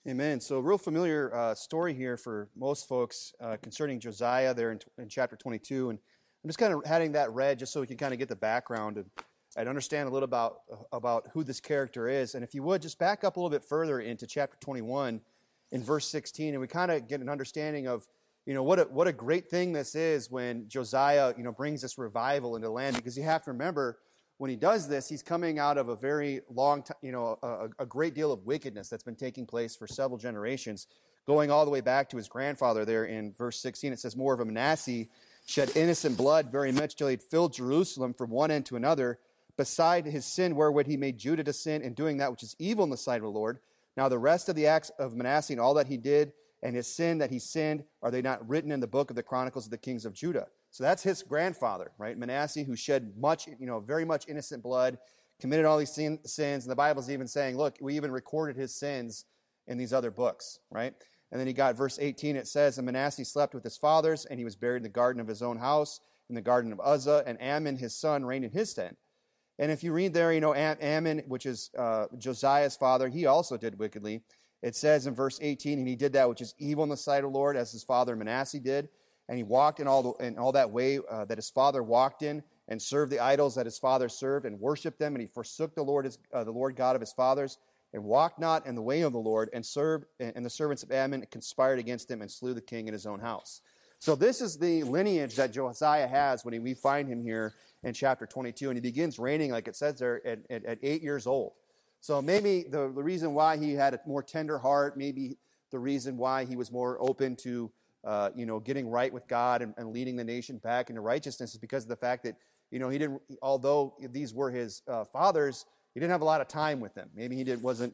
Amen. So, real familiar story here for most folks concerning Josiah there in chapter 22. And I'm just kind of having that read just so we can kind of get the background and understand a little about who this character is. And if you would, just back up a little bit further into chapter 21 in verse 16, and we kind of get an understanding of, what a great thing this is when Josiah, brings this revival into the land. Because you have to remember, when he does this, he's coming out of a very long time, a great deal of wickedness that's been taking place for several generations, going all the way back to his grandfather there in verse 16. It says, "More of a Manasseh shed innocent blood very much till he had filled Jerusalem from one end to another, beside his sin wherewith he made Judah to sin in doing that which is evil in the sight of the Lord. Now the rest of the acts of Manasseh and all that he did and his sin that he sinned, are they not written in the book of the Chronicles of the kings of Judah?" So that's his grandfather, right? Manasseh, who shed much, very much innocent blood, committed all these sins. And the Bible's even saying, look, we even recorded his sins in these other books, right? And then you got verse 18, it says, "And Manasseh slept with his fathers, and he was buried in the garden of his own house, in the garden of Uzzah, and Amon his son reigned in his stead." And if you read there, Amon, which is Josiah's father, he also did wickedly. It says in verse 18, "And he did that which is evil in the sight of the Lord, as his father Manasseh did. And he walked in all that way that his father walked in, and served the idols that his father served, and worshipped them. And he forsook the Lord God of his fathers, and walked not in the way of the Lord, and the servants of Ammon conspired against him, and slew the king in his own house." So this is the lineage that Josiah has when we find him here in chapter 22. And he begins reigning, like it says there, at 8 years old. So maybe the reason why he had a more tender heart, maybe the reason why he was more open to getting right with God and leading the nation back into righteousness is because of the fact that, he didn't, although these were his fathers, he didn't have a lot of time with them. Maybe they weren't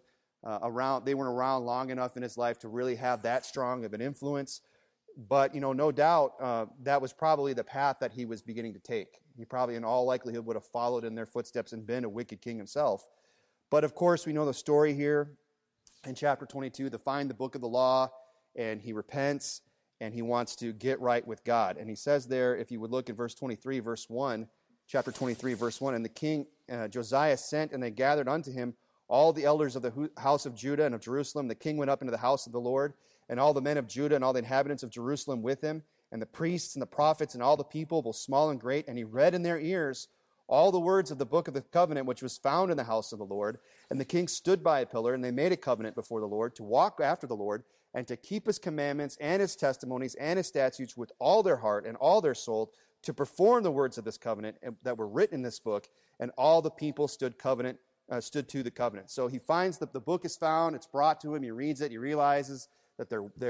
around long enough in his life to really have that strong of an influence. But, no doubt, that was probably the path that he was beginning to take. He probably, in all likelihood, would have followed in their footsteps and been a wicked king himself. But, of course, we know the story here in chapter 22, to find the book of the law, and he repents, and he wants to get right with God. And he says there, if you would look at verse 23, verse 1, chapter 23, verse 1, "And the king Josiah sent, and they gathered unto him all the elders of the house of Judah and of Jerusalem. The king went up into the house of the Lord, and all the men of Judah and all the inhabitants of Jerusalem with him, and the priests and the prophets and all the people, both small and great. And he read in their ears all the words of the book of the covenant which was found in the house of the Lord. And the king stood by a pillar, and they made a covenant before the Lord to walk after the Lord, and to keep his commandments and his testimonies and his statutes with all their heart and all their soul, to perform the words of this covenant that were written in this book. And all the people stood to the covenant." So he finds that the book is found, it's brought to him, he reads it, he realizes that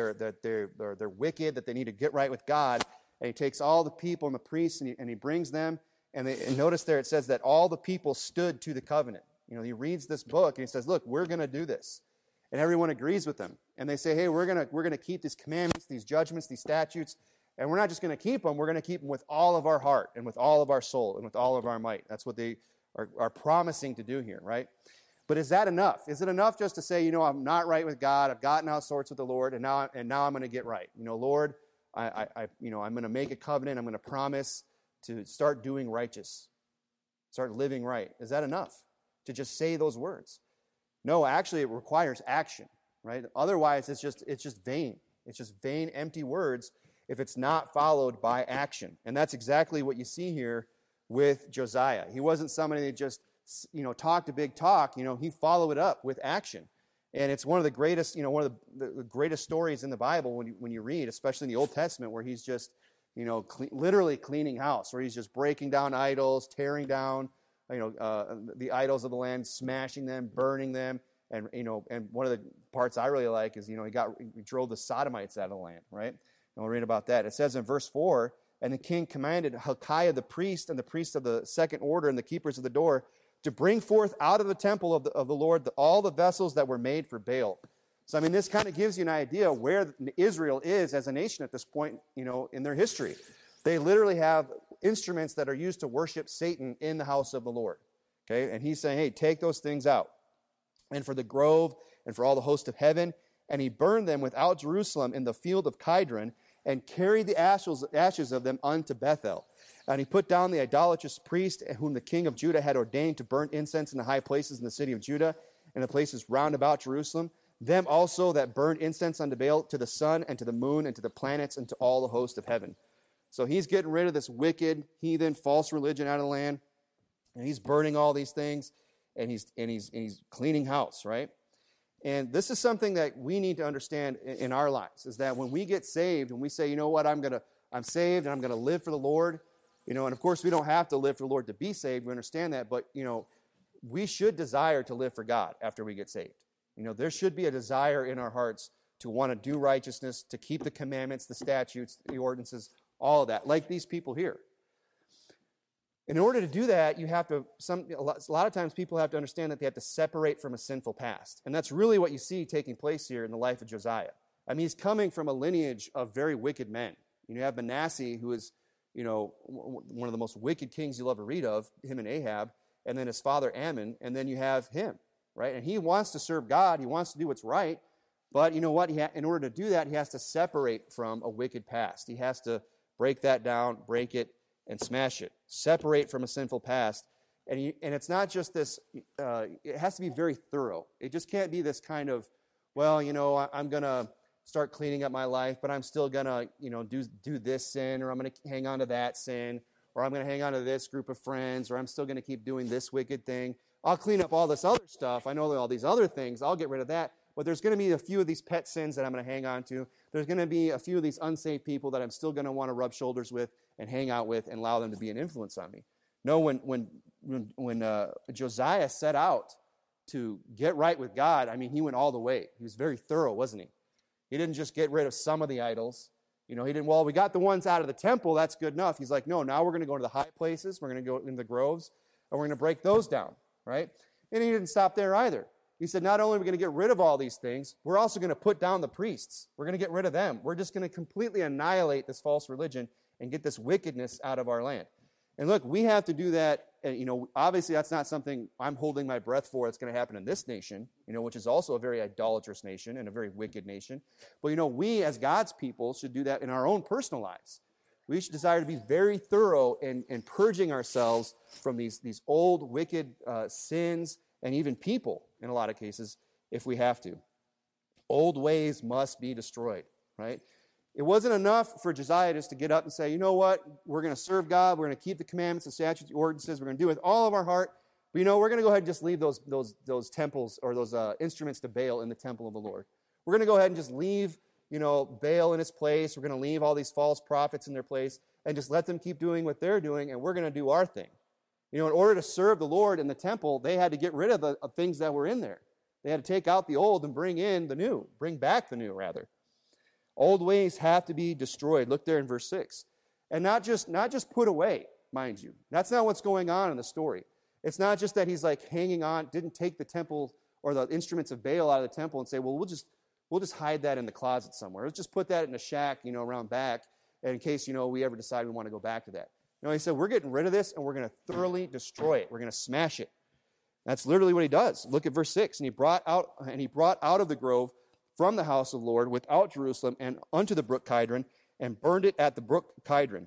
they're wicked, that they need to get right with God. And he takes all the people and the priests, and he brings them. And notice there it says that all the people stood to the covenant. He reads this book and he says, "Look, we're going to do this." And everyone agrees with him. And they say, "Hey, we're going to keep these commandments, these judgments, these statutes, and we're not just going to keep them, we're going to keep them with all of our heart and with all of our soul and with all of our might." That's what they are promising to do here, right? But is that enough? Is it enough just to say, I'm not right with God, I've gotten out of sorts with the Lord, and now I'm going to get right? Lord, I'm going to make a covenant, I'm going to promise to start doing righteous, start living right. Is that enough to just say those words? No, actually, it requires action, right? Otherwise, it's just vain. It's just vain, empty words if it's not followed by action. And that's exactly what you see here with Josiah. He wasn't somebody that just, talked a big talk. He followed it up with action. And it's one of the greatest, one of the greatest stories in the Bible when you read, especially in the Old Testament, where he's just, literally cleaning house, where he's just breaking down idols, tearing down, the idols of the land, smashing them, burning them. And, and one of the parts I really like is, he drove the Sodomites out of the land, right? And we'll read about that. It says in verse 4, "And the king commanded Hilkiah the priest and the priests of the second order and the keepers of the door to bring forth out of the temple of the Lord all the vessels that were made for Baal." So, this kind of gives you an idea where Israel is as a nation at this point, in their history. They literally have instruments that are used to worship Satan in the house of the Lord. Okay, and he's saying, hey, take those things out. And for the grove and for all the host of heaven. And he burned them without Jerusalem in the field of Kidron, and carried the ashes of them unto Bethel. And he put down the idolatrous priest, whom the king of Judah had ordained to burn incense in the high places in the city of Judah, and the places round about Jerusalem. them also that burn incense unto Baal, to the sun and to the moon and to the planets and to all the host of heaven. So he's getting rid of this wicked, heathen, false religion out of the land, and he's burning all these things, and he's cleaning house, right? And this is something that we need to understand in our lives, is that when we get saved, when we say, you know what, I'm saved and I'm going to live for the Lord, and of course we don't have to live for the Lord to be saved, we understand that, but, we should desire to live for God after we get saved. There should be a desire in our hearts to want to do righteousness, to keep the commandments, the statutes, the ordinances, all of that, like these people here. In order to do that, you have to, a lot of times people have to understand that they have to separate from a sinful past. And that's really what you see taking place here in the life of Josiah. I mean, he's coming from a lineage of very wicked men. You have Manasseh, who is, one of the most wicked kings you'll ever read of, him and Ahab, and then his father Ammon, and then you have him, right? And he wants to serve God. He wants to do what's right. But you know what? In order to do that, he has to separate from a wicked past. He has to break that down, break it, and smash it. Separate from a sinful past. And it's not just this, it has to be very thorough. It just can't be this kind of, well, I'm going to start cleaning up my life, but I'm still going to, do this sin, or I'm going to hang on to that sin, or I'm going to hang on to this group of friends, or I'm still going to keep doing this wicked thing. I'll clean up all this other stuff. I know all these other things. I'll get rid of that. But there's going to be a few of these pet sins that I'm going to hang on to. There's going to be a few of these unsaved people that I'm still going to want to rub shoulders with and hang out with and allow them to be an influence on me. No, when Josiah set out to get right with God, I mean, he went all the way. He was very thorough, wasn't he? He didn't just get rid of some of the idols. He didn't, well, we got the ones out of the temple, that's good enough. He's like, no, now we're going to go to the high places, we're going to go in the groves, and we're going to break those down, right? And he didn't stop there either. He said, not only are we going to get rid of all these things, we're also going to put down the priests. We're going to get rid of them. We're just going to completely annihilate this false religion and get this wickedness out of our land. And look, we have to do that. And, obviously that's not something I'm holding my breath for that's going to happen in this nation, which is also a very idolatrous nation and a very wicked nation. But, we as God's people should do that in our own personal lives. We should desire to be very thorough in purging ourselves from these old wicked sins and even people, in a lot of cases, if we have to. Old ways must be destroyed, right? It wasn't enough for Josiah just to get up and say, you know what, we're going to serve God, we're going to keep the commandments, the statutes, the ordinances, we're going to do it with all of our heart, but we're going to go ahead and just leave those temples or those instruments to Baal in the temple of the Lord. We're going to go ahead and just leave, Baal in his place, we're going to leave all these false prophets in their place, and just let them keep doing what they're doing, and we're going to do our thing. In order to serve the Lord in the temple, they had to get rid of the things that were in there. They had to take out the old and bring back the new, rather. Old ways have to be destroyed. Look there in verse 6. And not just put away, mind you. That's not what's going on in the story. It's not just that he's like hanging on, didn't take the temple or the instruments of Baal out of the temple and say, well, we'll just hide that in the closet somewhere. Let's just put that in a shack, around back, in case, we ever decide we want to go back to that. No, he said, we're getting rid of this, and we're going to thoroughly destroy it. We're going to smash it. That's literally what he does. Look at verse 6. And he brought out of the grove from the house of the Lord without Jerusalem and unto the brook Kidron, and burned it at the brook Kidron,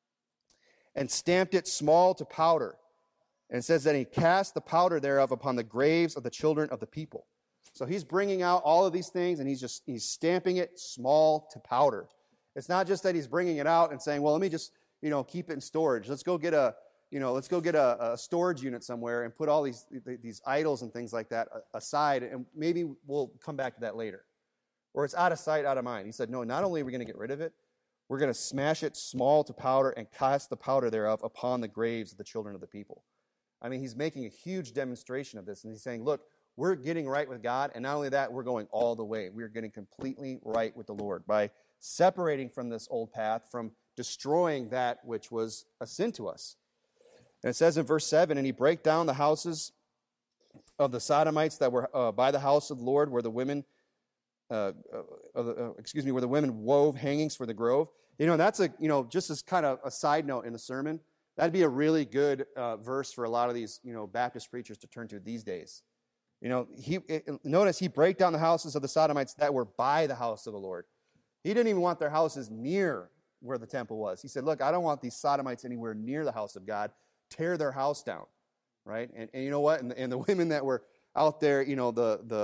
and stamped it small to powder. And it says that he cast the powder thereof upon the graves of the children of the people. So he's bringing out all of these things, and he's stamping it small to powder. It's not just that he's bringing it out and saying, well, let me just keep it in storage. Let's go get a storage unit somewhere and put all these idols and things like that aside, and maybe we'll come back to that later. Or it's out of sight, out of mind. He said, no, not only are we going to get rid of it, we're going to smash it small to powder and cast the powder thereof upon the graves of the children of the people. I mean, he's making a huge demonstration of this, and he's saying, look, we're getting right with God, and not only that, we're going all the way. We're getting completely right with the Lord by separating from this old path, from destroying that which was a sin to us. And it says in verse 7, and he brake down the houses of the Sodomites that were by the house of the Lord, where the women, where the women wove hangings for the grove. That's just as kind of a side note in the sermon, that'd be a really good verse for a lot of these, Baptist preachers to turn to these days. Notice he brake down the houses of the Sodomites that were by the house of the Lord. He didn't even want their houses near where the temple was. He said, look, I don't want these Sodomites anywhere near the house of God. Tear their house down, right? And you know what? And the women that were out there, the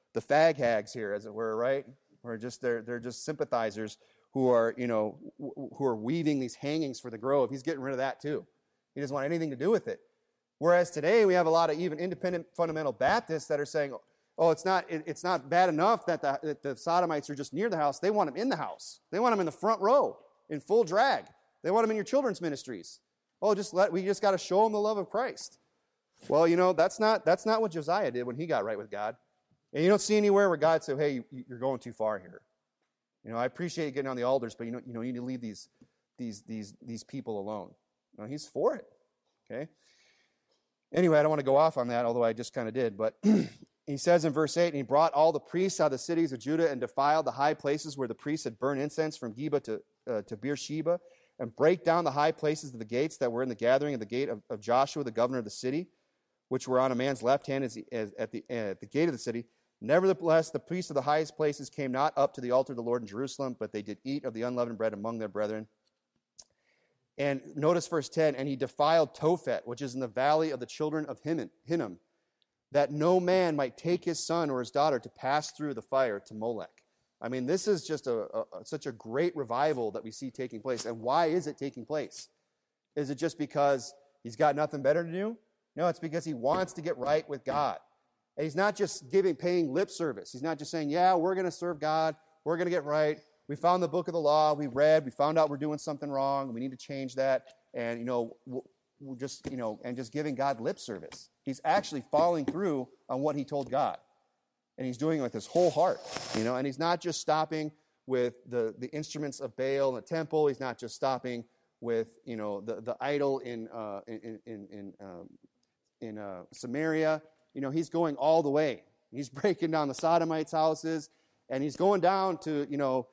fag hags here, as it were, right? Or just they're just sympathizers who are, who are weaving these hangings for the grove. He's getting rid of that too. He doesn't want anything to do with it. Whereas today we have a lot of even independent fundamental Baptists that are saying, oh, it's not bad enough that the Sodomites are just near the house. They want them in the house. They want them in the front row in full drag. They want them in your children's ministries. Oh, we just got to show them the love of Christ. Well, that's not what Josiah did when he got right with God. And you don't see anywhere where God said, hey, you're going too far here. I appreciate you getting on the altars, but you need to leave these people alone. He's for it. Okay? Anyway, I don't want to go off on that, although I just kind of did. But he says in verse 8, and he brought all the priests out of the cities of Judah and defiled the high places where the priests had burned incense from Geba to Beersheba, and break down the high places of the gates that were in the gathering of the gate of Joshua, the governor of the city, which were on a man's left hand at the gate of the city. Nevertheless, the priests of the highest places came not up to the altar of the Lord in Jerusalem, but they did eat of the unleavened bread among their brethren. And notice verse 10, and he defiled Tophet, which is in the valley of the children of Hinnom, that no man might take his son or his daughter to pass through the fire to Molech. I mean, this is just such a great revival that we see taking place. And why is it taking place? Is it just because he's got nothing better to do? No, it's because he wants to get right with God. And he's not just paying lip service. He's not just saying, yeah, we're going to serve God. We're going to get right. We found the book of the law. We found out we're doing something wrong. We need to change that. And, we're just, and just giving God lip service. He's actually following through on what he told God. And he's doing it with his whole heart, and he's not just stopping with the instruments of Baal in the temple. He's not just stopping with, the idol in Samaria. He's going all the way. He's breaking down the Sodomites' houses, and he's going down to,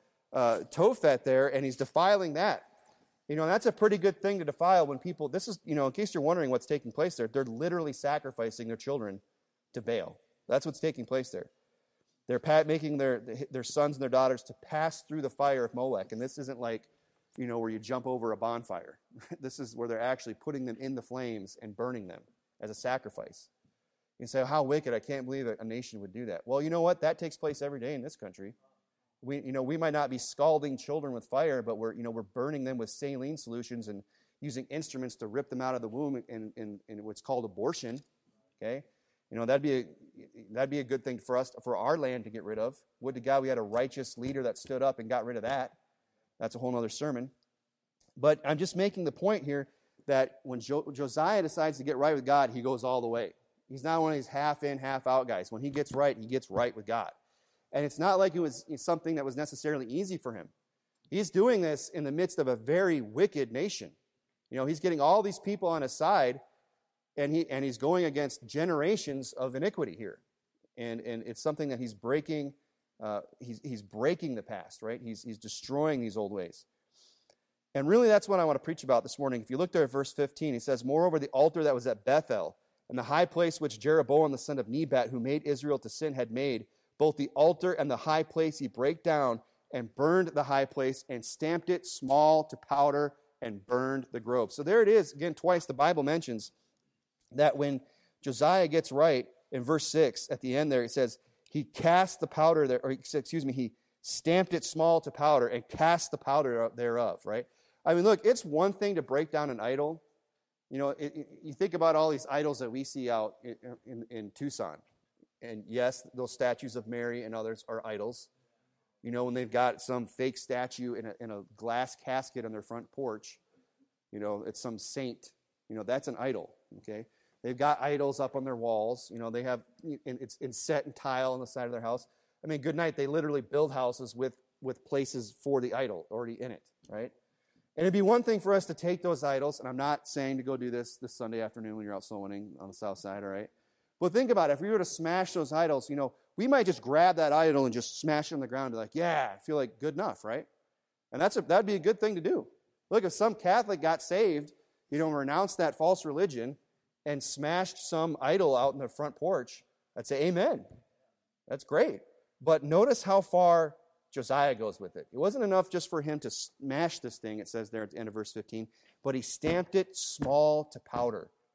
Tophet there, and he's defiling that. That's a pretty good thing to defile when people, this is, in case you're wondering what's taking place there, they're literally sacrificing their children to Baal. That's what's taking place there. They're making their sons and their daughters to pass through the fire of Molech. And this isn't like, where you jump over a bonfire. This is where they're actually putting them in the flames and burning them as a sacrifice. You say, how wicked, I can't believe a nation would do that. Well, you know what? That takes place every day in this country. We might not be scalding children with fire, but we're burning them with saline solutions and using instruments to rip them out of the womb in what's called abortion. Okay? That'd be a good thing for our land to get rid of. Would to God we had a righteous leader that stood up and got rid of that. That's a whole other sermon. But I'm just making the point here that when Josiah decides to get right with God, he goes all the way. He's not one of these half in, half out guys. When he gets right with God. And it's not like it was something that was necessarily easy for him. He's doing this in the midst of a very wicked nation. He's getting all these people on his side, and he's going against generations of iniquity here. And it's something that he's breaking. He's breaking the past, right? He's destroying these old ways. And really that's what I want to preach about this morning. If you look there at verse 15, he says, moreover, the altar that was at Bethel, and the high place which Jeroboam the son of Nebat, who made Israel to sin, had made, both the altar and the high place he brake down, and burned the high place, and stamped it small to powder, and burned the grove. So there it is. Again, twice the Bible mentions that when Josiah gets right, in verse 6, at the end there, it says, he cast the powder there, he stamped it small to powder, and cast the powder thereof, right? I mean, look, it's one thing to break down an idol. You think about all these idols that we see out in Tucson. And yes, those statues of Mary and others are idols. When they've got some fake statue in a glass casket on their front porch, it's some saint. That's an idol, okay? They've got idols up on their walls. They have, it's set in tile on the side of their house. I mean, good night, they literally build houses with places for the idol already in it, right? And it'd be one thing for us to take those idols, and I'm not saying to go do this Sunday afternoon when you're out soul winning on the south side, all right? But think about it. If we were to smash those idols, we might just grab that idol and just smash it on the ground and be like, yeah, I feel like good enough, right? And that'd be a good thing to do. Look, if some Catholic got saved, renounced that false religion and smashed some idol out in the front porch, I'd say amen. That's great. But notice how far Josiah goes with it. It wasn't enough just for him to smash this thing, it says there at the end of verse 15, but he stamped it small to powder.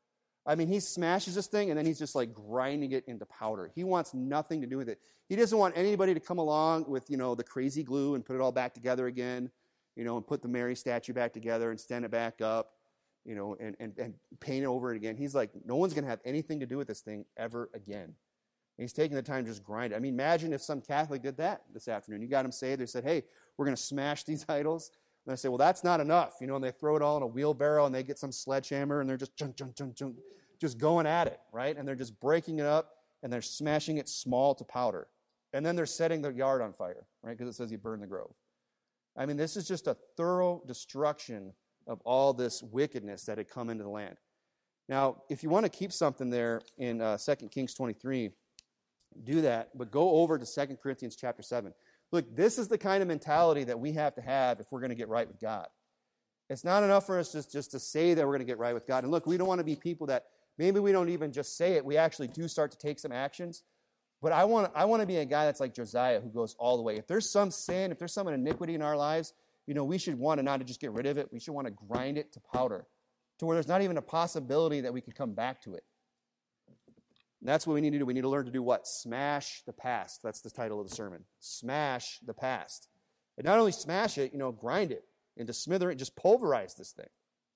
I mean, he smashes this thing, and then he's just like grinding it into powder. He wants nothing to do with it. He doesn't want anybody to come along with, the crazy glue and put it all back together again, and put the Mary statue back together and stand it back up, and paint it over it again. He's like, no one's going to have anything to do with this thing ever again. And he's taking the time to just grind it. I mean, imagine if some Catholic did that this afternoon. You got them saved. They said, hey, we're going to smash these idols. And they say, well, that's not enough. And they throw it all in a wheelbarrow, and they get some sledgehammer, and they're just just going at it, right? And they're just breaking it up, and they're smashing it small to powder. And then they're setting the yard on fire, right? Because it says he burned the grove. I mean, this is just a thorough destruction of all this wickedness that had come into the land. Now, if you want to keep something there in 2 Kings 23, do that, but go over to 2 Corinthians chapter 7. Look, this is the kind of mentality that we have to have if we're going to get right with God. It's not enough for us just to say that we're going to get right with God. And look, we don't want to be people that maybe we don't even just say it. We actually do start to take some actions. But I want to be a guy that's like Josiah, who goes all the way. If there's some sin, if there's some iniquity in our lives, we should want to not to just get rid of it. We should want to grind it to powder, to where there's not even a possibility that we could come back to it. And that's what we need to do. We need to learn to do what? Smash the past. That's the title of the sermon. Smash the past. And not only smash it, grind it into smither, just pulverize this thing.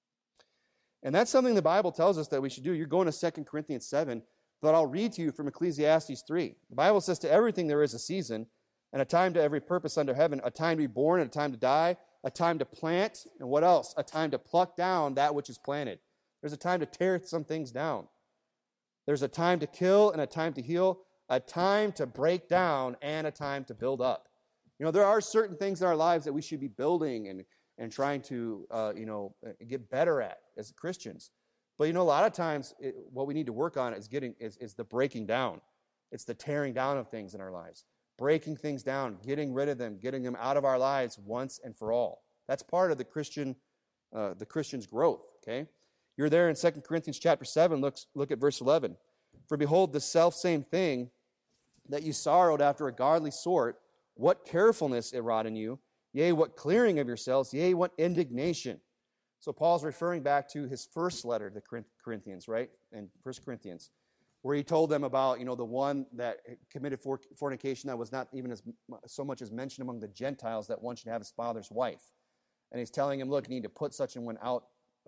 And that's something the Bible tells us that we should do. You're going to 2 Corinthians 7, but I'll read to you from Ecclesiastes 3. The Bible says, to everything there is a season, and a time to every purpose under heaven, a time to be born and a time to die, a time to plant, and what else? A time to pluck down that which is planted. There's a time to tear some things down. There's a time to kill and a time to heal, a time to break down and a time to build up. There are certain things in our lives that we should be building and trying to, get better at as Christians. But, a lot of times what we need to work on is the breaking down. It's the tearing down of things in our lives. Breaking things down, getting rid of them, getting them out of our lives once and for all. That's part of the Christian's growth, okay? You're there in 2 Corinthians chapter 7. Look at verse 11. For behold, the selfsame thing that you sorrowed after a godly sort, what carefulness it wrought in you, yea, what clearing of yourselves, yea, what indignation. So Paul's referring back to his first letter to the Corinthians, right? In 1 Corinthians, where he told them about, the one that committed fornication that was not even so much as mentioned among the Gentiles, that one should have his father's wife. And he's telling him, look, you need to put such a one out,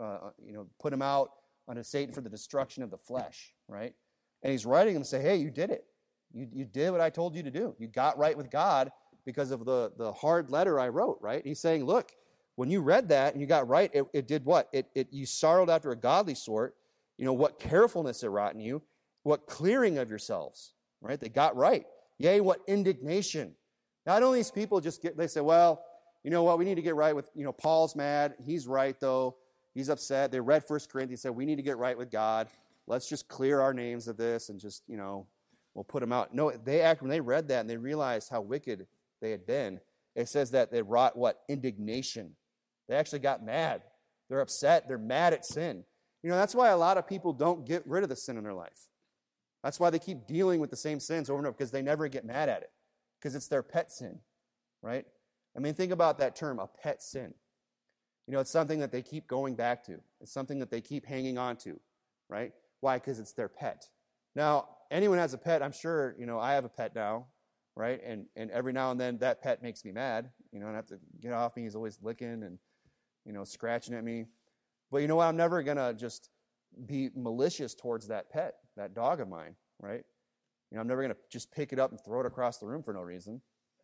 put him out unto Satan for the destruction of the flesh, right? And he's writing him and say, hey, you did it. You did what I told you to do. You got right with God because of the hard letter I wrote, right? He's saying, look, when you read that and you got right, it did what? You sorrowed after a godly sort. What carefulness it wrought in you. What clearing of yourselves, right? They got right. Yea, what indignation. Not only these people they say, well, you know what? We need to get right with, Paul's mad. He's right, though. He's upset. They read 1 Corinthians, said, we need to get right with God. Let's just clear our names of this and just, we'll put them out. No, when they read that and they realized how wicked they had been, it says that they wrought what? Indignation. They actually got mad. They're upset. They're mad at sin. That's why a lot of people don't get rid of the sin in their life. That's why they keep dealing with the same sins over and over, because they never get mad at it, because it's their pet sin, right? I mean, think about that term, a pet sin. It's something that they keep going back to. It's something that they keep hanging on to, right? Why? Because it's their pet. Now, anyone has a pet, I'm sure, I have a pet now, right? And every now and then that pet makes me mad. And I have to get off me. He's always licking and, scratching at me. But you know what? I'm never going to just be malicious towards that pet, that dog of mine, right? I'm never going to just pick it up and throw it across the room for no reason,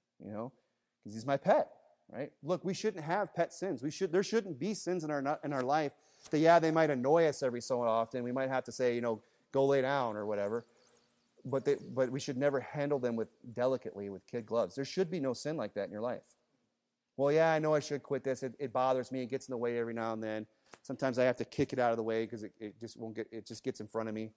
because he's my pet, right? Look, we shouldn't have pet sins. There shouldn't be sins in our life that, they might annoy us every so often. We might have to say, go lay down or whatever. But we should never handle them delicately with kid gloves. There should be no sin like that in your life. Well, yeah, I know I should quit this. It bothers me. It gets in the way every now and then. Sometimes I have to kick it out of the way because it just gets in front of me.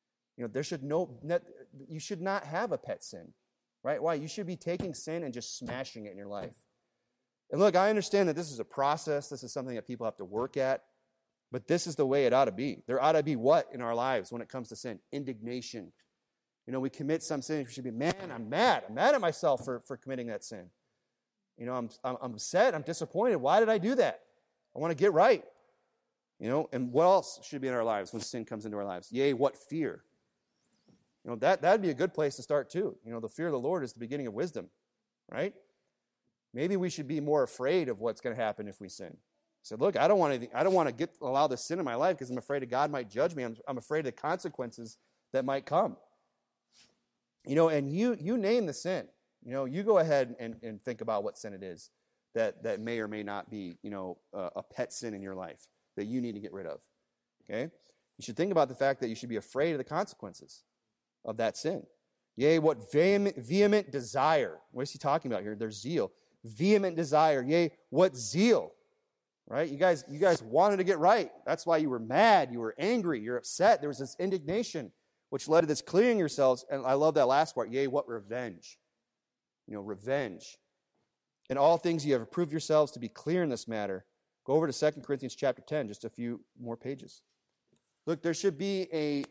You should not have a pet sin, right? Why? You should be taking sin and just smashing it in your life. And look, I understand that this is a process. This is something that people have to work at. But this is the way it ought to be. There ought to be what in our lives when it comes to sin? Indignation. We commit some sin. We should be, man, I'm mad. I'm mad at myself for committing that sin. I'm upset. I'm disappointed. Why did I do that? I want to get right. And what else should be in our lives when sin comes into our lives? Yea, what fear? That'd be a good place to start too. The fear of the Lord is the beginning of wisdom, right? Maybe we should be more afraid of what's going to happen if we sin. Said, look, I don't want to allow this sin in my life because I'm afraid that God might judge me. I'm afraid of the consequences that might come. And you name the sin. You go ahead and think about what sin it is that may or may not be, a pet sin in your life that you need to get rid of. Okay? You should think about the fact that you should be afraid of the consequences of that sin. Yea, what vehement desire. What is he talking about here? There's zeal. Vehement desire. Yea, what zeal. Right? You guys wanted to get right. That's why you were mad. You were angry. You're upset. There was this indignation, which led to this clearing yourselves. And I love that last part. Yea, what revenge. Revenge. In all things you have approved yourselves to be clear in this matter. Go over to 2 Corinthians chapter 10, just a few more pages. Look, there should be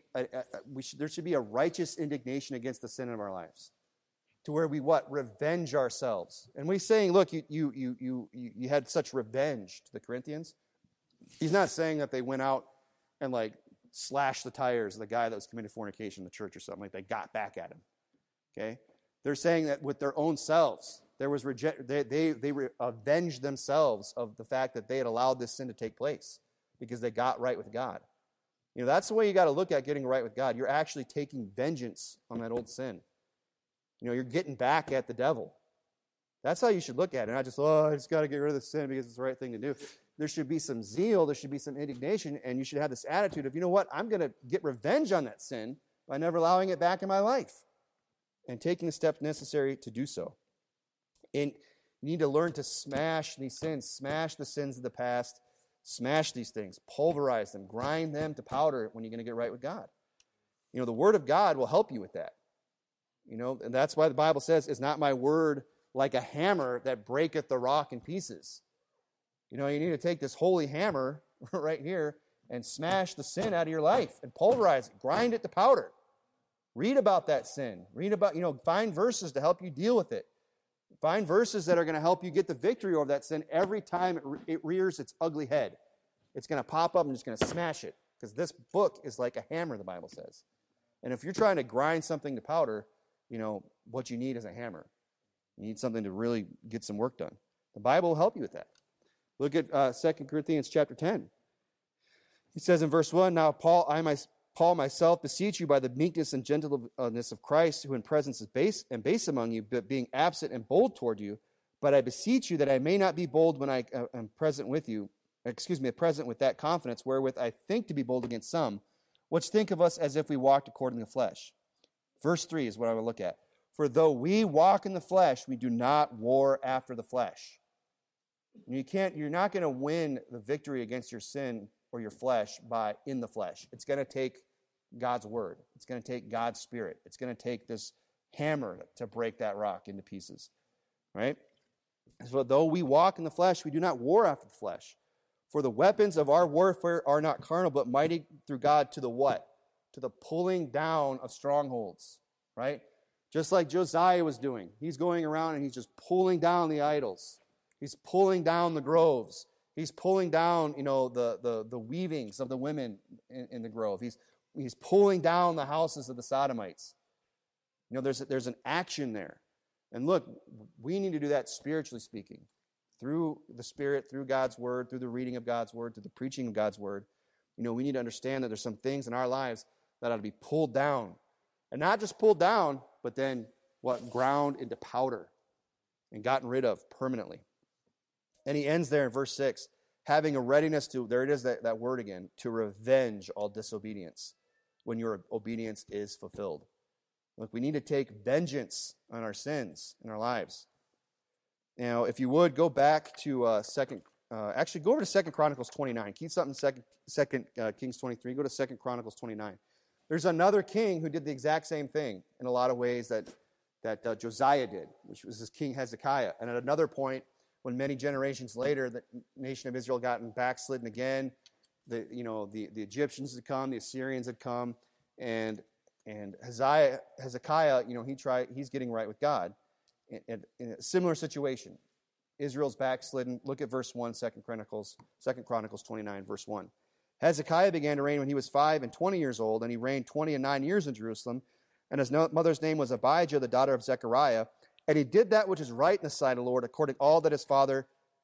a righteous indignation against the sin of our lives, to where we revenge ourselves. And we're saying, look, you had such revenge to the Corinthians. He's not saying that they went out and slashed the tires of the guy that was committing fornication in the church or something, like they got back at him. Okay, they're saying that with their own selves, there was they avenged themselves of the fact that they had allowed this sin to take place because they got right with God. That's the way you got to look at getting right with God. You're actually taking vengeance on that old sin. You're getting back at the devil. That's how you should look at it. Not just, I just got to get rid of the sin because it's the right thing to do. There should be some zeal. There should be some indignation. And you should have this attitude of, I'm going to get revenge on that sin by never allowing it back in my life and taking the steps necessary to do so. And you need to learn to smash these sins, smash the sins of the past, smash these things, pulverize them, grind them to powder when you're going to get right with God. The Word of God will help you with that. And that's why the Bible says, is not my word like a hammer that breaketh the rock in pieces. You need to take this holy hammer right here and smash the sin out of your life and pulverize it, grind it to powder. Read about that sin. Read about, find verses to help you deal with it. Find verses that are going to help you get the victory over that sin every time it rears its ugly head. It's going to pop up and it's going to smash it. Because this book is like a hammer, the Bible says. And if you're trying to grind something to powder, what you need is a hammer. You need something to really get some work done. The Bible will help you with that. Look at 2 Corinthians chapter 10. He says in verse 1, Now Paul myself beseech you by the meekness and gentleness of Christ, who in presence is base among you, but being absent and bold toward you. But I beseech you that I may not be bold when I am present with that confidence wherewith I think to be bold against some, which think of us as if we walked according to the flesh. Verse 3 is what I will look at. For though we walk in the flesh, we do not war after the flesh. You're not going to win the victory against your sin or your flesh in the flesh. It's going to take God's word. It's going to take God's spirit. It's going to take this hammer to break that rock into pieces. Right? So though we walk in the flesh, we do not war after the flesh. For the weapons of our warfare are not carnal, but mighty through God to the what? To the pulling down of strongholds, right? Just like Josiah was doing. He's going around and he's just pulling down the idols. He's pulling down the groves. He's pulling down, the weavings of the women in the grove. He's pulling down the houses of the Sodomites. There's an action there. And look, we need to do that spiritually speaking. Through the Spirit, through God's Word, through the reading of God's Word, through the preaching of God's Word. We need to understand that there's some things in our lives that ought to be pulled down. And not just pulled down, but then ground into powder and gotten rid of permanently. And he ends there in verse 6, having a readiness to, there it is, that word again, to revenge all disobedience when your obedience is fulfilled. Look, we need to take vengeance on our sins in our lives. Now, if you would, go back to go over to 2 Chronicles 29. Keep something 2 Kings 23. Go to 2 Chronicles 29. There's another king who did the exact same thing in a lot of ways that Josiah did, which was this King Hezekiah. And at another point, when many generations later, the nation of Israel gotten backslidden again, the Egyptians had come, the Assyrians had come, and Hezekiah, he's getting right with God. In a similar situation, Israel's backslidden. Look at verse 1, 2 Chronicles 29, verse 1. Hezekiah began to reign when he was 5 and 20 years old, and he reigned 20 and 9 years in Jerusalem. And his mother's name was Abijah, the daughter of Zechariah. And he did that which is right in the sight of the Lord, according to all that his father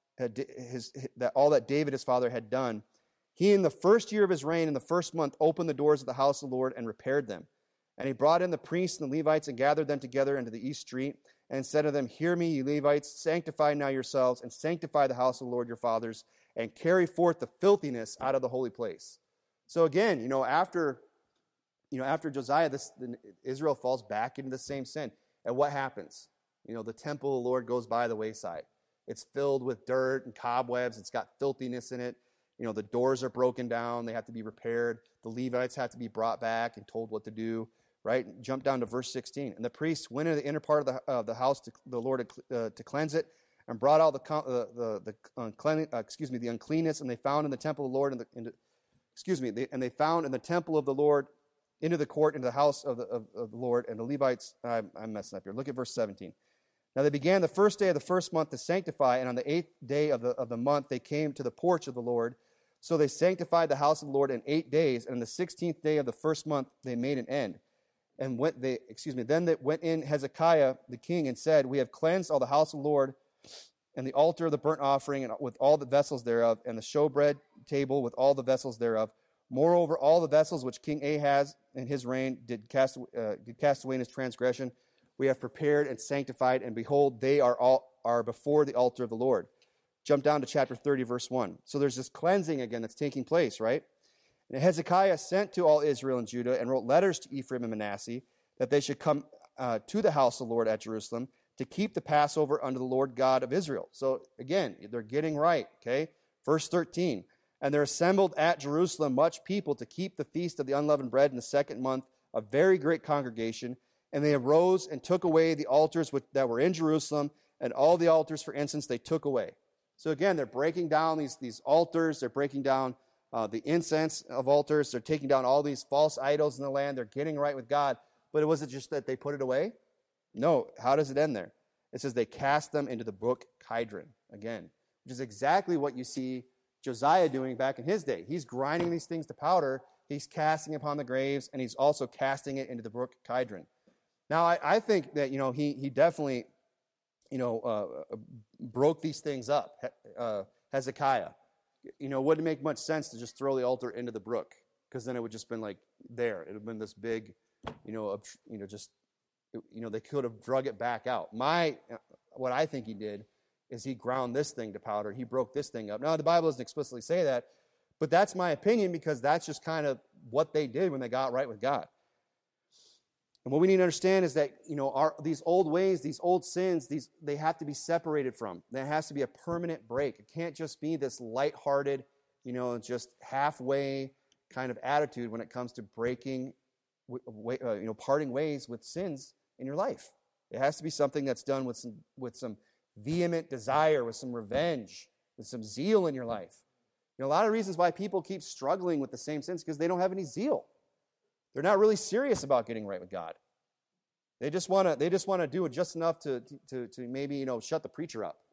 all that David his father had done. He, in the first year of his reign, in the first month, opened the doors of the house of the Lord and repaired them. And he brought in the priests and the Levites and gathered them together into the east street and said to them, Hear me, ye Levites, sanctify now yourselves and sanctify the house of the Lord your fathers and carry forth the filthiness out of the holy place. So again, after Josiah, Israel falls back into the same sin. And what happens? The temple of the Lord goes by the wayside. It's filled with dirt and cobwebs. It's got filthiness in it. The doors are broken down. They have to be repaired. The Levites have to be brought back and told what to do, right? Jump down to verse 16. And the priests went into the inner part of the house to the Lord to cleanse it and brought out the uncleanness, and they found in the temple of the Lord, and they found in the temple of the Lord into the court, into the house of the Lord, and the Levites, I'm messing up here. Look at verse 17. Now they began the first day of the first month to sanctify, and on the 8th day of the month they came to the porch of the Lord. So they sanctified the house of the Lord in 8 days, and on the 16th day of the first month they made an end. And then they went in Hezekiah the king and said, We have cleansed all the house of the Lord, and the altar of the burnt offering, and with all the vessels thereof, and the showbread table with all the vessels thereof. Moreover, all the vessels which King Ahaz in his reign did cast away in his transgression, we have prepared and sanctified, and behold, they are before the altar of the Lord. Jump down to chapter 30, verse 1. So there's this cleansing again that's taking place, right? And Hezekiah sent to all Israel and Judah and wrote letters to Ephraim and Manasseh that they should come to the house of the Lord at Jerusalem to keep the Passover unto the Lord God of Israel. So again, they're getting right, okay? Verse 13. And there assembled at Jerusalem much people to keep the feast of the unleavened bread in the second month, a very great congregation. And they arose and took away the altars that were in Jerusalem, and all the altars for incense they took away. So again, they're breaking down these altars. They're breaking down the incense of altars. They're taking down all these false idols in the land. They're getting right with God. But it wasn't just that they put it away. No, how does it end there? It says they cast them into the brook Kidron, again, which is exactly what you see Josiah doing back in his day. He's grinding these things to powder. He's casting upon the graves, and he's also casting it into the brook Kidron. Now, I think that, he definitely, broke these things up, Hezekiah. It wouldn't make much sense to just throw the altar into the brook, because then it would just been like there. It would have been this big, they could have drug it back out. What I think he did is he ground this thing to powder. He broke this thing up. Now, the Bible doesn't explicitly say that, but that's my opinion, because that's just kind of what they did when they got right with God. And what we need to understand is that, these old ways, these old sins, they have to be separated from. There has to be a permanent break. It can't just be this lighthearted, just halfway kind of attitude when it comes to breaking, parting ways with sins in your life. It has to be something that's done with some vehement desire, with some revenge, with some zeal in your life. A lot of reasons why people keep struggling with the same sins because they don't have any zeal. They're not really serious about getting right with God. They just want to do it just enough to maybe shut the preacher up,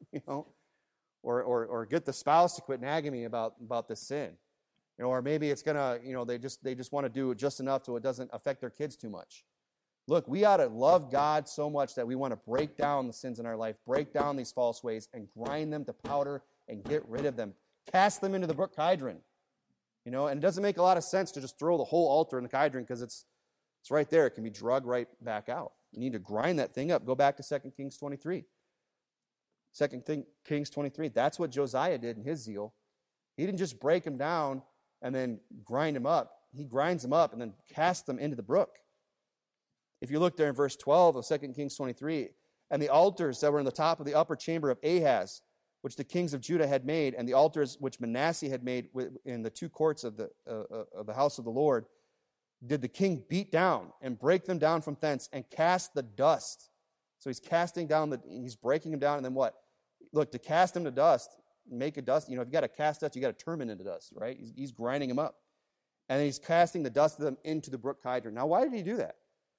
or get the spouse to quit nagging me about this sin, or maybe it's gonna they just want to do it just enough so it doesn't affect their kids too much. Look, we ought to love God so much that we want to break down the sins in our life, break down these false ways, and grind them to powder and get rid of them, cast them into the brook Kidron. And it doesn't make a lot of sense to just throw the whole altar in the Kidron because it's right there. It can be drugged right back out. You need to grind that thing up. Go back to 2 Kings 23. 2 Kings 23. That's what Josiah did in his zeal. He didn't just break them down and then grind them up. He grinds them up and then casts them into the brook. If you look there in verse 12 of 2 Kings 23, and the altars that were in the top of the upper chamber of Ahaz, which the kings of Judah had made, and the altars which Manasseh had made in the two courts of the house of the Lord, did the king beat down and break them down from thence and cast the dust. So he's casting down he's breaking them down, and then what? Look, to cast them to dust, make a dust. If you got to cast dust, you got to turn them into dust, right? He's grinding them up, and then he's casting the dust of them into the brook Kidron. Now, why did he do that?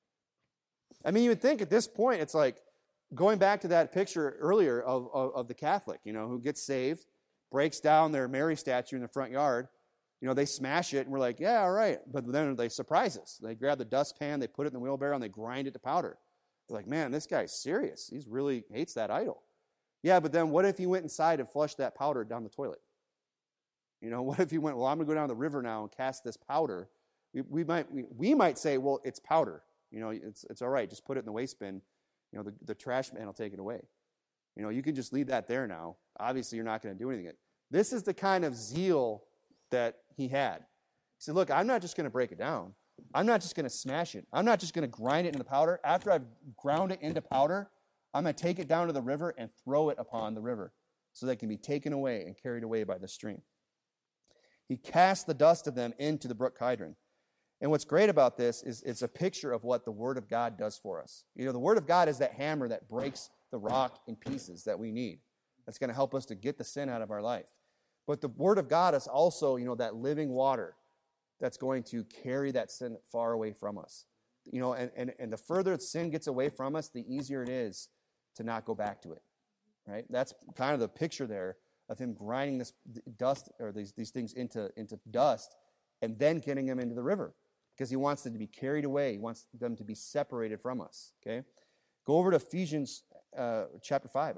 I mean, you would think at this point it's like going back to that picture earlier of the Catholic, who gets saved, breaks down their Mary statue in the front yard, They smash it, and we're like, yeah, all right. But then they surprise us. They grab the dustpan, they put it in the wheelbarrow, and they grind it to powder. They're like, man, this guy's serious. He really hates that idol. Yeah, but then what if he went inside and flushed that powder down the toilet? What if he went, well, I'm going to go down the river now and cast this powder? We might say, well, it's powder. It's all right. Just put it in the waste bin. The trash man will take it away. You can just leave that there now. Obviously, you're not going to do anything. This is the kind of zeal that he had. He said, look, I'm not just going to break it down. I'm not just going to smash it. I'm not just going to grind it into powder. After I've ground it into powder, I'm going to take it down to the river and throw it upon the river so that it can be taken away and carried away by the stream. He cast the dust of them into the brook Kidron. And what's great about this is it's a picture of what the Word of God does for us. The Word of God is that hammer that breaks the rock in pieces that we need. That's going to help us to get the sin out of our life. But the Word of God is also, that living water that's going to carry that sin far away from us. And the further sin gets away from us, the easier it is to not go back to it. Right? That's kind of the picture there of him grinding this dust or these things into dust and then getting them into the river because he wants them to be carried away. He wants them to be separated from us. Okay? Go over to Ephesians chapter 5.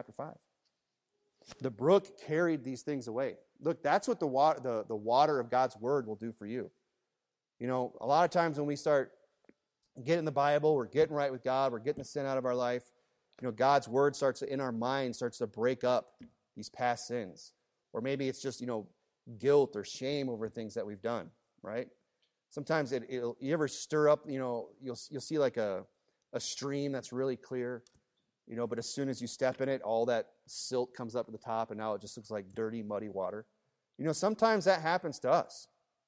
The brook carried these things away. Look, that's what the water of God's word will do for you. A lot of times when we start getting the Bible, we're getting right with God, we're getting the sin out of our life, God's word in our mind starts to break up these past sins. Or maybe it's just, guilt or shame over things that we've done, right? Sometimes you ever stir up, you'll see like a stream that's really clear, but as soon as you step in it, all that silt comes up at the top, and now it just looks like dirty, muddy water. Sometimes that happens to us.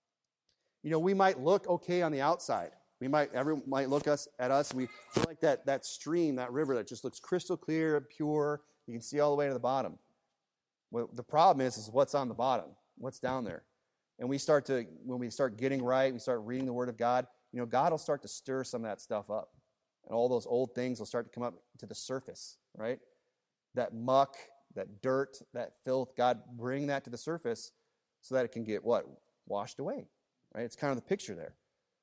We might look okay on the outside. Everyone might look at us, and we feel like that stream, that river that just looks crystal clear and pure. You can see all the way to the bottom. Well, the problem is what's on the bottom, what's down there. And when we start getting right, we start reading the Word of God, God will start to stir some of that stuff up. And all those old things will start to come up to the surface, right? That muck, that dirt, that filth, God bring that to the surface so that it can get what? Washed away, right? It's kind of the picture there.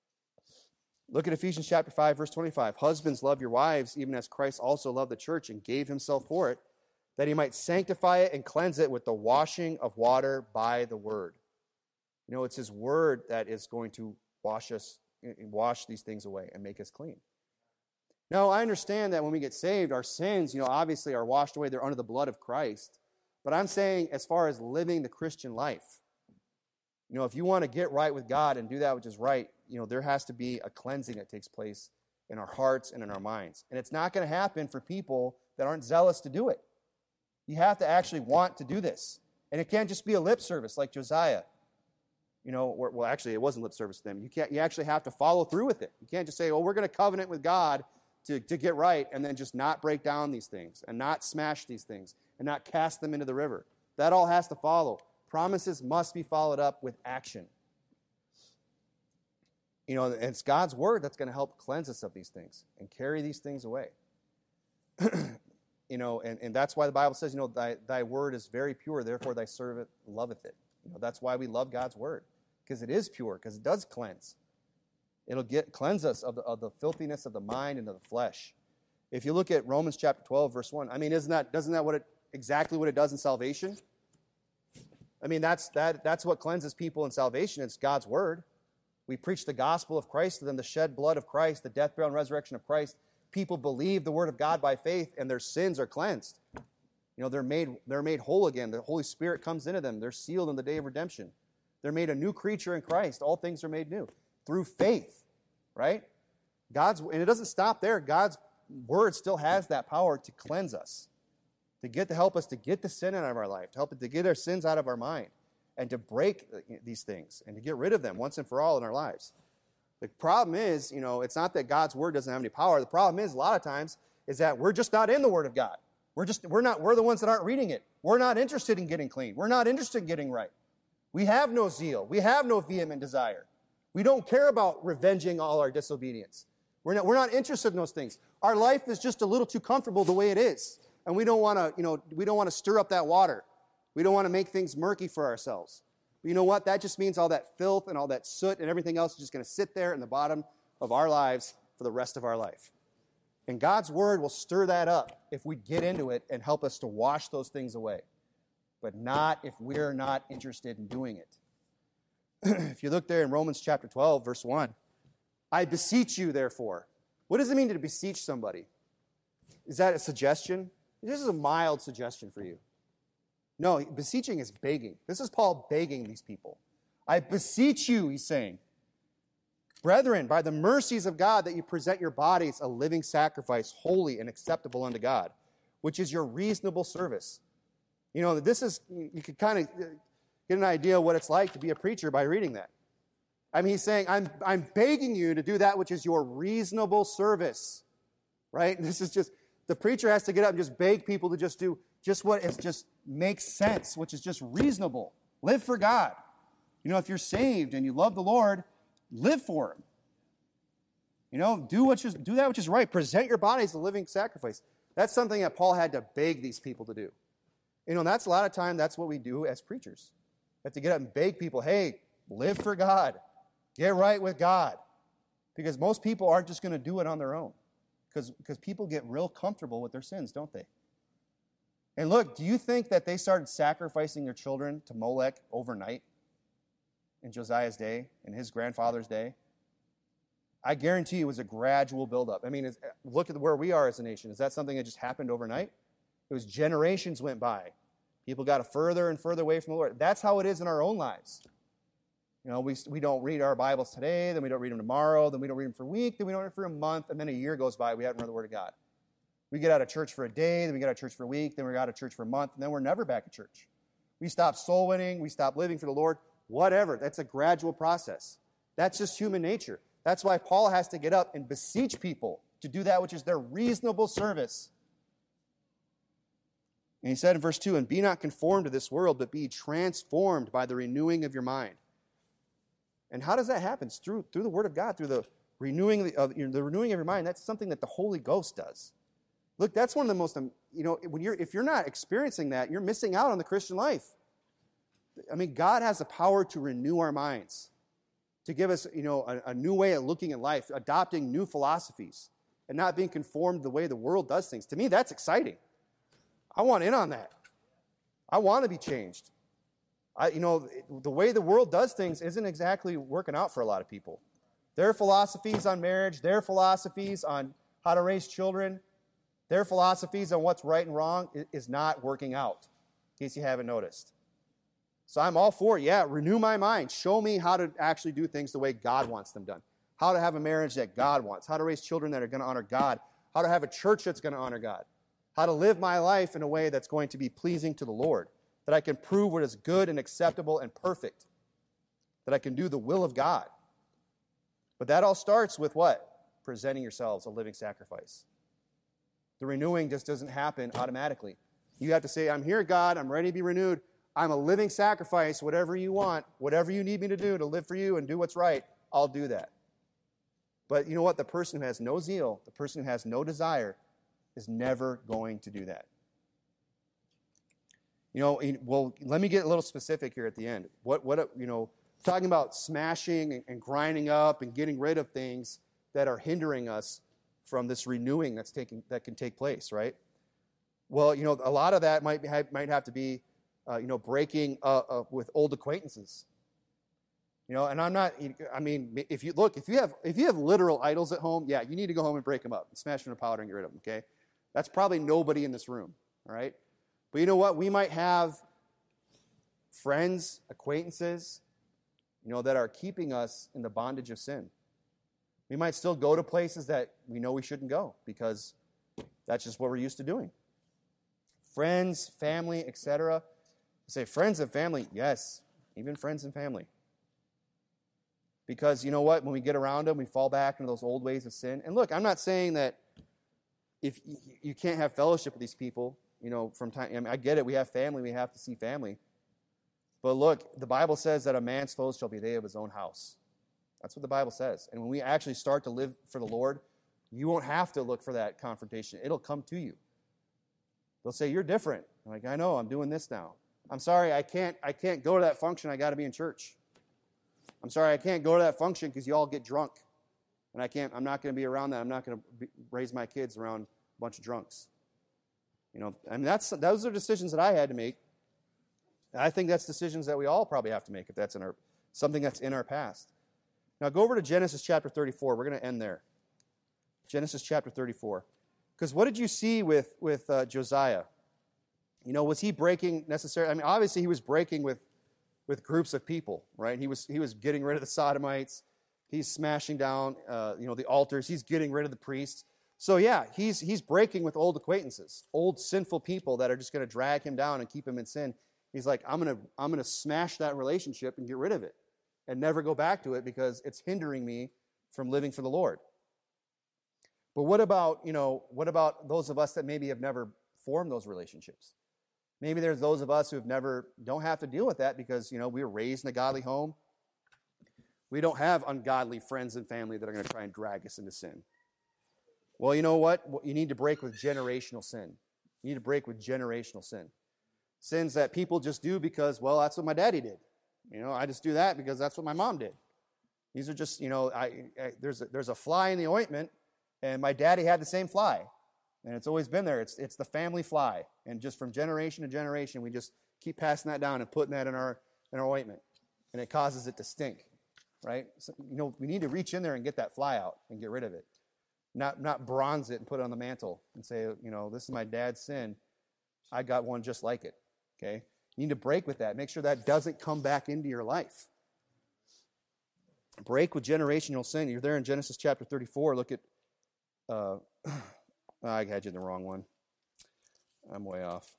Look at Ephesians chapter 5, verse 25. Husbands, love your wives, even as Christ also loved the church and gave himself for it, that he might sanctify it and cleanse it with the washing of water by the word. It's his word that is going to wash these things away and make us clean. Now, I understand that when we get saved, our sins, obviously are washed away. They're under the blood of Christ. But I'm saying as far as living the Christian life, if you want to get right with God and do that which is right, there has to be a cleansing that takes place in our hearts and in our minds. And it's not going to happen for people that aren't zealous to do it. You have to actually want to do this. And it can't just be a lip service like Josiah. Well, actually, it wasn't lip service to them. You actually have to follow through with it. You can't just say, we're going to covenant with God to get right, and then just not break down these things, and not smash these things, and not cast them into the river. That all has to follow. Promises must be followed up with action. And it's God's word that's going to help cleanse us of these things and carry these things away. And that's why the Bible says, thy word is very pure, therefore thy servant loveth it. That's why we love God's word, because it is pure, because it does cleanse. It'll cleanse us of the filthiness of the mind and of the flesh. If you look at Romans chapter 12, verse 1, doesn't that exactly what it does in salvation? That's what cleanses people in salvation. It's God's word. We preach the gospel of Christ to them, the shed blood of Christ, the death, burial, and resurrection of Christ. People believe the word of God by faith, and their sins are cleansed. They're made whole again. The Holy Spirit comes into them. They're sealed in the day of redemption. They're made a new creature in Christ. All things are made new through faith, right? And it doesn't stop there. God's word still has that power to cleanse us, to help us to get the sin out of our life, to help it to get our sins out of our mind, and to break these things and to get rid of them once and for all in our lives. The problem is, it's not that God's word doesn't have any power. The problem is, a lot of times, is that we're just not in the word of God. We're the ones that aren't reading it. We're not interested in getting clean. We're not interested in getting right. We have no zeal. We have no vehement desire. We don't care about revenging all our disobedience. We're not interested in those things. Our life is just a little too comfortable the way it is. And we don't want to stir up that water. We don't want to make things murky for ourselves. But you know what? That just means all that filth and all that soot and everything else is just going to sit there in the bottom of our lives for the rest of our life. And God's word will stir that up if we get into it and help us to wash those things away. But not if we're not interested in doing it. If you look there in Romans chapter 12, verse 1, I beseech you, therefore. What does it mean to beseech somebody? Is that a suggestion? This is a mild suggestion for you. No, beseeching is begging. This is Paul begging these people. I beseech you, he's saying, brethren, by the mercies of God, that you present your bodies a living sacrifice, holy and acceptable unto God, which is your reasonable service. You know, this is, you could kind of get an idea of what it's like to be a preacher by reading that. I mean, he's saying, I'm begging you to do that which is your reasonable service, right? This is just, the preacher has to get up and just beg people to just do just what is just makes sense, which is just reasonable. Live for God. You know, if you're saved and you love the Lord, live for Him. You know, do that which is right. Present your body as a living sacrifice. That's something that Paul had to beg these people to do. You know, and that's a lot of time, that's what we do as preachers. We have to get up and beg people, hey, live for God. Get right with God. Because most people aren't just going to do it on their own. Because people get real comfortable with their sins, don't they? And look, do you think that they started sacrificing their children to Molech overnight in Josiah's day, in his grandfather's day? I guarantee you it was a gradual buildup. I mean, look at where we are as a nation. Is that something that just happened overnight? It was generations went by. People got further and further away from the Lord. That's how it is in our own lives. You know, we don't read our Bibles today, then we don't read them tomorrow, then we don't read them for a week, then we don't read them for a month, and then a year goes by, we haven't read the Word of God. We get out of church for a day, then we get out of church for a week, then we're out of church for a month, and then we're never back at church. We stop soul winning, we stop living for the Lord, whatever. That's a gradual process. That's just human nature. That's why Paul has to get up and beseech people to do that which is their reasonable service. And he said in verse 2, and be not conformed to this world, but be transformed by the renewing of your mind. And how does that happen? It's through the Word of God, through the renewing of your mind. That's something that the Holy Ghost does. Look, that's one of the most, if you're not experiencing that, you're missing out on the Christian life. I mean, God has the power to renew our minds, to give us, a new way of looking at life, adopting new philosophies, and not being conformed to the way the world does things. To me, that's exciting. I want in on that. I want to be changed. The way the world does things isn't exactly working out for a lot of people. Their philosophies on marriage, their philosophies on how to raise children, their philosophies on what's right and wrong is not working out, in case you haven't noticed. So I'm all for it. Yeah, renew my mind. Show me how to actually do things the way God wants them done. How to have a marriage that God wants. How to raise children that are going to honor God. How to have a church that's going to honor God. How to live my life in a way that's going to be pleasing to the Lord. That I can prove what is good and acceptable and perfect. That I can do the will of God. But that all starts with what? Presenting yourselves a living sacrifice. The renewing just doesn't happen automatically. You have to say, I'm here, God. I'm ready to be renewed. I'm a living sacrifice. Whatever you want, whatever you need me to do to live for you and do what's right, I'll do that. But you know what? The person who has no zeal, the person who has no desire, is never going to do that. Well, let me get a little specific here at the end. Talking about smashing and grinding up and getting rid of things that are hindering us from this renewing that can take place, right? Well, a lot of that might have to be, breaking with old acquaintances. And I'm not. I mean, if you have literal idols at home, yeah, you need to go home and break them up, and smash them to powder and get rid of them. Okay, that's probably nobody in this room. All right, but you know what? We might have friends, acquaintances, that are keeping us in the bondage of sin. We might still go to places that we know we shouldn't go because that's just what we're used to doing. Friends, family, etc. Say friends and family, yes, even friends and family. Because you know what? When we get around them, we fall back into those old ways of sin. And look, I'm not saying that if you can't have fellowship with these people, from time. I mean, I get it. We have family. We have to see family. But look, the Bible says that a man's foes shall be they of his own house. That's what the Bible says. And when we actually start to live for the Lord, you won't have to look for that confrontation. It'll come to you. They'll say, you're different. I'm like, I know, I'm doing this now. I'm sorry, I can't go to that function. I got to be in church. I'm sorry, I can't go to that function because you all get drunk. And I'm not going to be around that. I'm not going to raise my kids around a bunch of drunks. And those are decisions that I had to make. And I think that's decisions that we all probably have to make if that's something that's in our past. Now go over to Genesis chapter 34. We're going to end there. Genesis chapter 34. Because what did you see with Josiah? Was he breaking necessarily? I mean, obviously he was breaking with groups of people, right? He was getting rid of the sodomites. He's smashing down, the altars. He's getting rid of the priests. So yeah, he's breaking with old acquaintances, old sinful people that are just going to drag him down and keep him in sin. He's like, I'm gonna smash that relationship and get rid of it, and never go back to it because it's hindering me from living for the Lord. But what about those of us that maybe have never formed those relationships? Maybe there's those of us who don't have to deal with that because we were raised in a godly home. We don't have ungodly friends and family that are going to try and drag us into sin. Well, you know what? You need to break with generational sin. You need to break with generational sin. Sins that people just do because, well, that's what my daddy did. I just do that because that's what my mom did. These are just, there's a fly in the ointment, and my daddy had the same fly. And it's always been there. It's the family fly. And just from generation to generation, we just keep passing that down and putting that in our ointment. And it causes it to stink. Right? So, we need to reach in there and get that fly out and get rid of it. Not bronze it and put it on the mantle and say, this is my dad's sin. I got one just like it. Okay? You need to break with that. Make sure that doesn't come back into your life. Break with generational sin. You're there in Genesis chapter 34. Look at, I had you in the wrong one. I'm way off.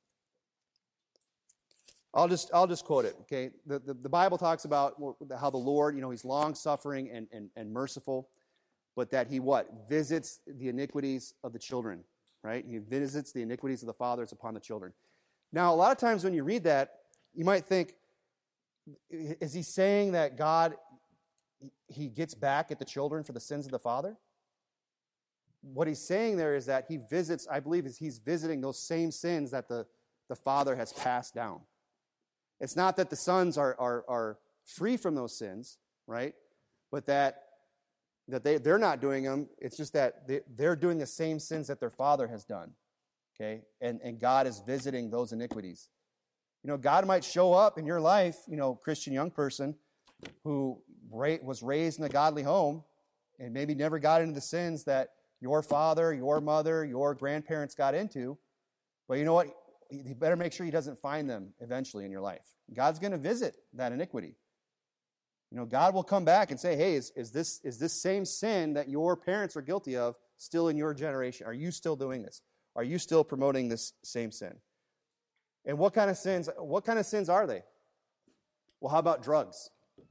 I'll just quote it, okay? The Bible talks about how the Lord, he's long-suffering and merciful, but that he what? Visits the iniquities of the children, right? He visits the iniquities of the fathers upon the children. Now, a lot of times when you read that, you might think, is he saying that God, he gets back at the children for the sins of the father? What he's saying there is that he visits, I believe, he's visiting those same sins that the father has passed down. It's not that the sons are free from those sins, right? But that they're not doing them. It's just that they're doing the same sins that their father has done, okay? And God is visiting those iniquities. God might show up in your life, Christian young person who was raised in a godly home and maybe never got into the sins that your father, your mother, your grandparents got into. But you know what? You better make sure he doesn't find them eventually in your life. God's going to visit that iniquity. God will come back and say, hey, is this same sin that your parents are guilty of still in your generation? Are you still doing this? Are you still promoting this same sin? And what kind of sins are they? Well, how about drugs?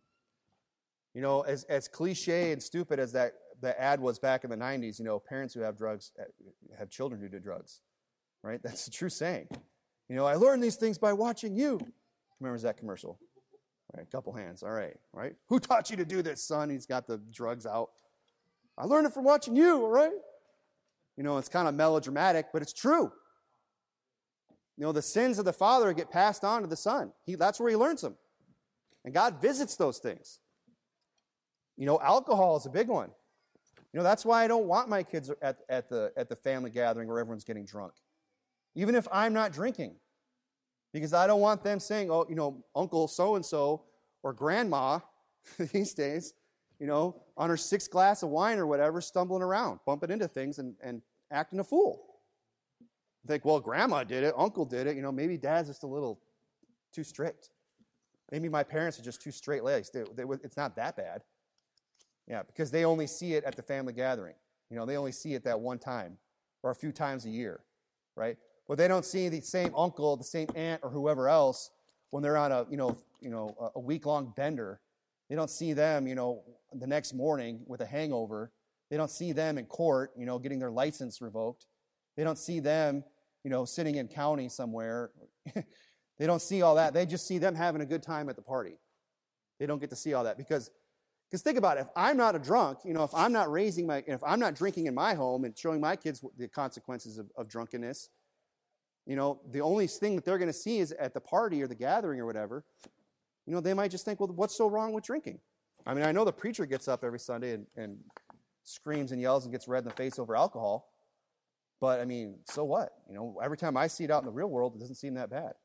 As cliche and stupid as that ad was back in the 90s, parents who have drugs have children who do drugs. Right? That's a true saying. I learned these things by watching you. Remembers that commercial? All right, a couple hands. All right, right? Who taught you to do this, son? He's got the drugs out. I learned it from watching you, all right? It's kind of melodramatic, but it's true. The sins of the father get passed on to the son. That's where he learns them. And God visits those things. Alcohol is a big one. That's why I don't want my kids at the family gathering where everyone's getting drunk. Even if I'm not drinking. Because I don't want them saying, Uncle so-and-so or Grandma these days, on her sixth glass of wine or whatever, stumbling around, bumping into things and acting a fool. Think, well, Grandma did it, Uncle did it, maybe Dad's just a little too strict. Maybe my parents are just too straight-laced. It's not that bad. Yeah, because they only see it at the family gathering. They only see it that one time or a few times a year, right? But they don't see the same uncle, the same aunt, or whoever else when they're on a week-long bender. They don't see them, the next morning with a hangover. They don't see them in court, getting their license revoked. They don't see them, sitting in county somewhere. They don't see all that. They just see them having a good time at the party. They don't get to see all that because think about it. If I'm not a drunk, if I'm not drinking in my home and showing my kids the consequences of drunkenness, the only thing that they're going to see is at the party or the gathering or whatever, they might just think, well, what's so wrong with drinking? I mean, I know the preacher gets up every Sunday and screams and yells and gets red in the face over alcohol, but I mean, so what? Every time I see it out in the real world, it doesn't seem that bad.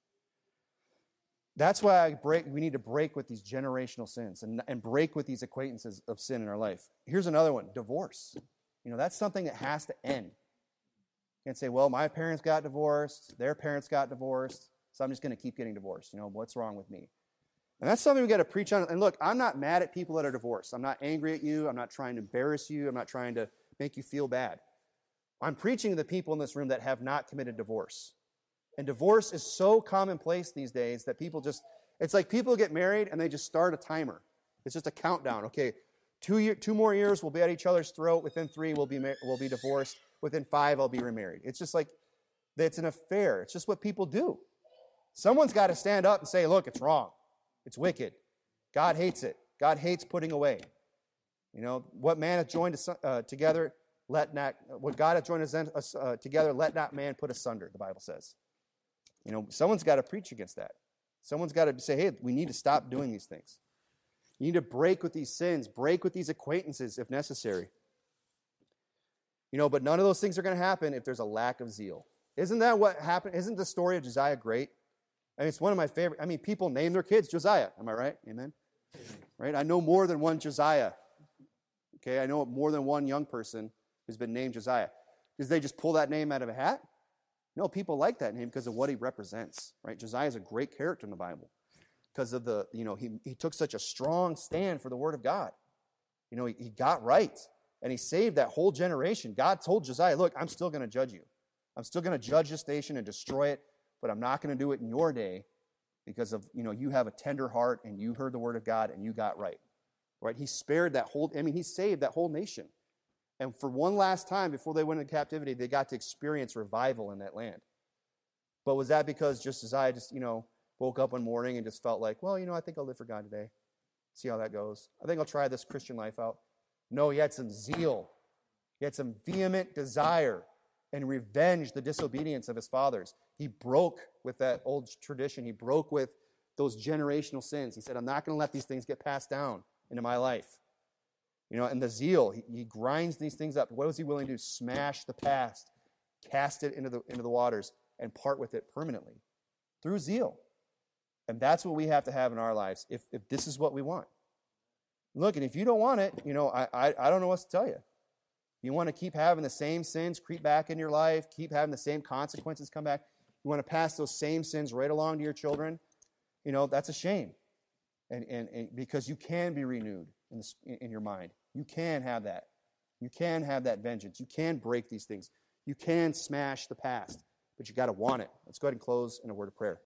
That's why we need to break with these generational sins and break with these acquaintances of sin in our life. Here's another one, divorce. That's something that has to end. You can't say, well, my parents got divorced, their parents got divorced, so I'm just going to keep getting divorced. What's wrong with me? And that's something we got to preach on. And look, I'm not mad at people that are divorced. I'm not angry at you. I'm not trying to embarrass you. I'm not trying to make you feel bad. I'm preaching to the people in this room that have not committed divorce. And divorce is so commonplace these days that it's like people get married and they just start a timer. It's just a countdown. Okay, 2 more years, we'll be at each other's throat. Within 3, we'll be divorced. Within 5, I'll be remarried. It's just like, it's an affair. It's just what people do. Someone's got to stand up and say, look, it's wrong. It's wicked. God hates it. God hates putting away. What man hath joined together, what God hath joined together, let not man put asunder, the Bible says. Someone's got to preach against that. Someone's got to say, hey, we need to stop doing these things. You need to break with these sins, break with these acquaintances if necessary. But none of those things are going to happen if there's a lack of zeal. Isn't that what happened? Isn't the story of Josiah great? I mean, it's one of my favorite. I mean, people name their kids Josiah. Am I right? Amen? Right? I know more than one Josiah. Okay, I know more than one young person who's been named Josiah. Did they just pull that name out of a hat? No, people like that name because of what he represents, right? Josiah is a great character in the Bible because of he took such a strong stand for the word of God. He got right, and he saved that whole generation. God told Josiah, look, I'm still going to judge you. I'm still going to judge this nation and destroy it, but I'm not going to do it in your day because of, you have a tender heart and you heard the word of God and you got right. Right? He spared he saved that whole nation. And for one last time before they went into captivity, they got to experience revival in that land. But was that because Josiah just, woke up one morning and just felt like, well, I think I'll live for God today. See how that goes. I think I'll try this Christian life out. No, he had some zeal. He had some vehement desire and revenge the disobedience of his fathers. He broke with that old tradition. He broke with those generational sins. He said, I'm not going to let these things get passed down into my life. And the zeal, he grinds these things up. What was he willing to do? Smash the past, cast it into the waters, and part with it permanently through zeal. And that's what we have to have in our lives if this is what we want. Look, and if you don't want it, I don't know what to tell you. You want to keep having the same sins creep back in your life, keep having the same consequences come back. You want to pass those same sins right along to your children. That's a shame. And because you can be renewed in your mind. You can have that. You can have that vengeance. You can break these things. You can smash the past, but you got to want it. Let's go ahead and close in a word of prayer.